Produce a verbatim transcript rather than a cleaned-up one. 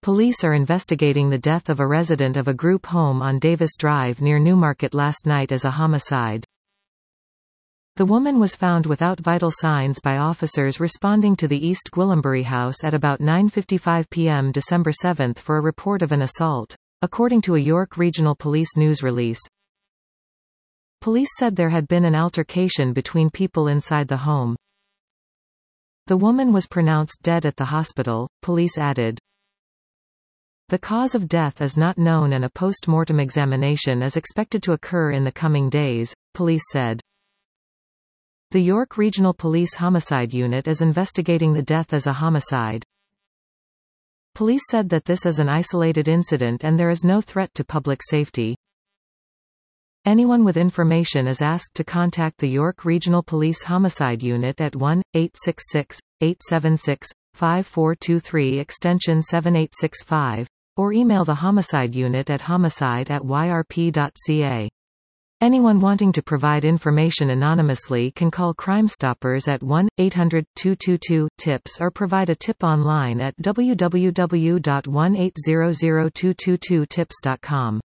Police are investigating the death of a resident of a group home on Davis Drive near Newmarket last night as a homicide. The woman was found without vital signs by officers responding to the East Gwillimbury house at about nine fifty-five p m December seventh for a report of an assault, according to a York Regional Police news release. Police said there had been an altercation between people inside the home. The woman was pronounced dead at the hospital, police added. The cause of death is not known and a post-mortem examination is expected to occur in the coming days, police said. The York Regional Police Homicide Unit is investigating the death as a homicide. Police said that this is an isolated incident and there is no threat to public safety. Anyone with information is asked to contact the York Regional Police Homicide Unit at one eight six six, eight seven six, five four two three extension seven eight six five, or email the Homicide Unit at homicide at y r p dot c a. Anyone wanting to provide information anonymously can call Crime Stoppers at one eight hundred, two two two, TIPS or provide a tip online at w w w dot one eight hundred, two two two, tips dot com.